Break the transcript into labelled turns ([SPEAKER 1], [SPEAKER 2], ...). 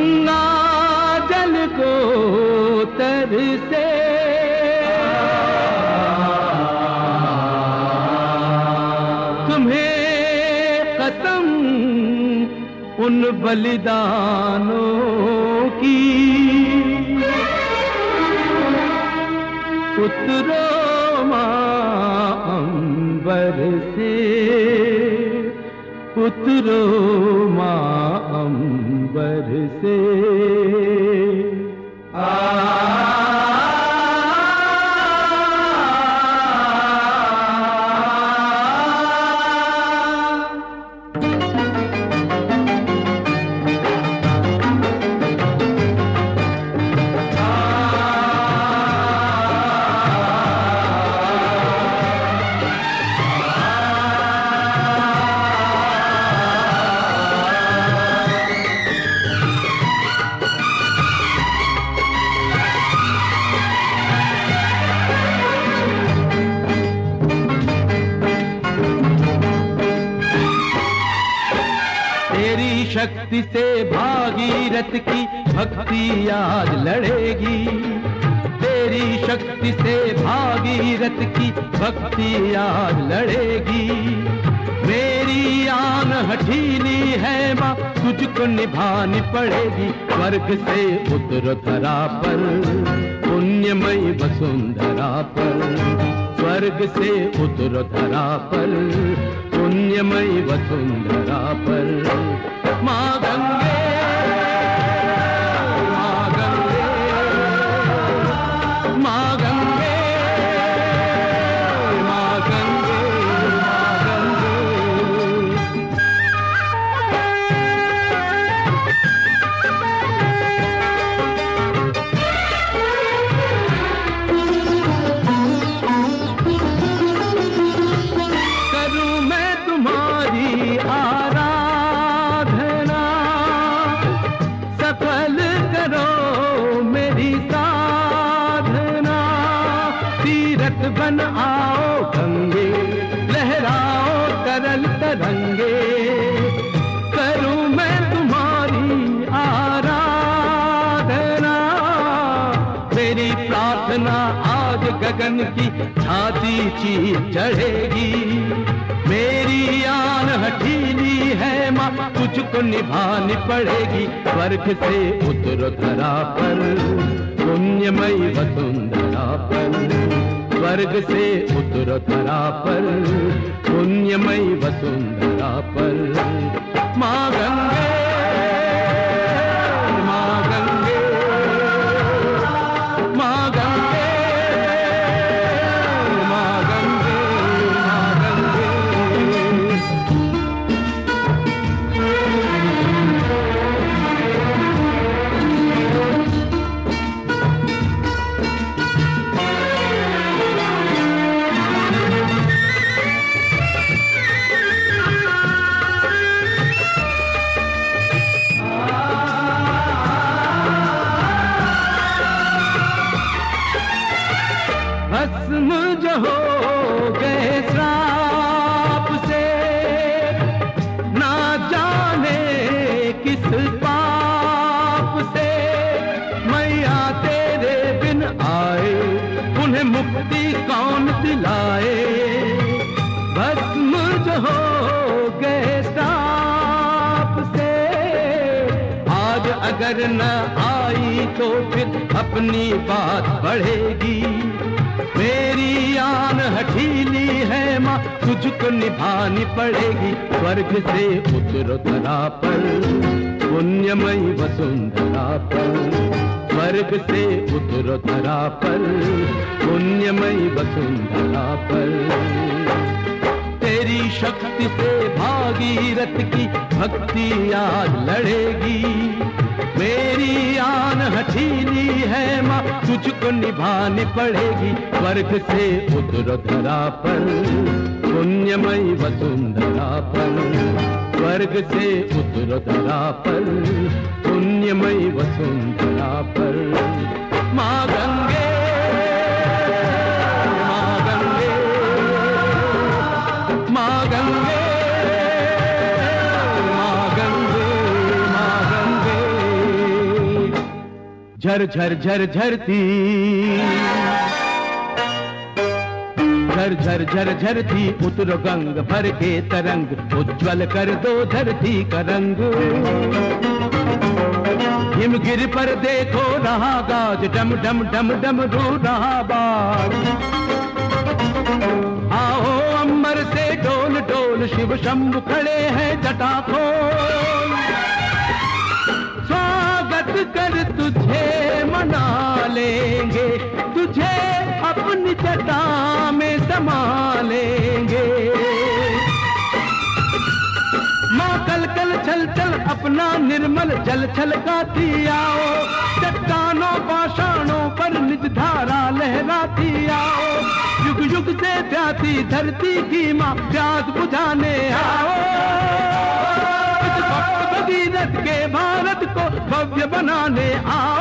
[SPEAKER 1] गंगा जल को तरसे तुम्हें कसम उन बलिदानों की, उतरो माँ अंबर से, उतरो माँ अंबर से। शक्ति से भागीरथ की भक्ति आज लड़ेगी, तेरी शक्ति से भागीरथ की भक्ति आज लड़ेगी। मेरी आन हठीली है माँ, तुझको निभानी पड़ेगी। स्वर्ग से उतर धरा पर, पुण्यमयी वसुंधरा पर, स्वर्ग से उतर धरा पर, पुण्यमयी वसुंधरा पर। माँ गंगे, माँ गंगे, माँ गंगे, माँ गंगे, माँ गंगे। करूँ मैं तुम्हारी आराधना, सफल करो मेरी साधना। तीरथ बन आओ गंगे, लहराओ तरल तरंगे। करूँ मैं तुम्हारी आराधना, मेरी प्रार्थना आज गगन की छाती चीर चढ़ेगी। मेरी आन हठीली है माँ, तुझको निभानी पड़ेगी। स्वर्ग से उतर धरा पर, पुण्यमयी वसुंधरा पर, स्वर्ग से उतर धरा पर, पुण्यमयी वसुंधरा पर। माँ गंगे, माँ गंगे, माँ गंगे, माँ गंगे, माँ गंगे। भस्म जो हो गए श्राप से, ना जाने किस पाप से। मैया तेरे बिन आए, उन्हें मुक्ति कौन दिलाए। भस्म जो हो गए श्राप से, आज अगर न आई तो फिर अपनी बात बढ़ेगी। मेरी आन हठीली है माँ, तुझको निभानी पड़ेगी। स्वर्ग से उतर धरा पर, पुण्यमयी वसुंधरा पर, स्वर्ग से उतर धरा पर, पुण्यमयी वसुंधरा पर। तेरी शक्ति से भागीरथ की भक्ति आज लड़ेगी। मेरी आन हठीली है माँ, तुझको निभानी पड़ेगी। स्वर्ग से उतर धरा पर, पुण्यमयी वसुंधरा पर, स्वर्ग से उतर धरा पर, पुण्यमयी वसुंधरा पर। माँ गंगे, माँ गंगे, माँ गंगे, माँ गंगे, माँ गंगे। झर झर झर झरती, झर झर झर झरती उतरो गंग भर के तरंग, उज्ज्वल कर दो धरती का रंग। हिमगिर पर देखो रहा गाज, डम डम डम डम रू रहा बाज। आओ अंबर से डोल डोल, शिव शंभु खड़े हैं जटा खोल। स्वागत कर तुझे मना लेंगे, तुझे अपनी जटा में समा लेंगे। माँ कल कल छल छल अपना निर्मल जल छलकाती आओ, चट्टानों पाषाणों पर निज धारा लहराती आओ। युग युग से प्यासी धरती की माँ प्यास बुझाने आओ। इस भक्त भगीरथ के भारत को भव्य बनाने आओ।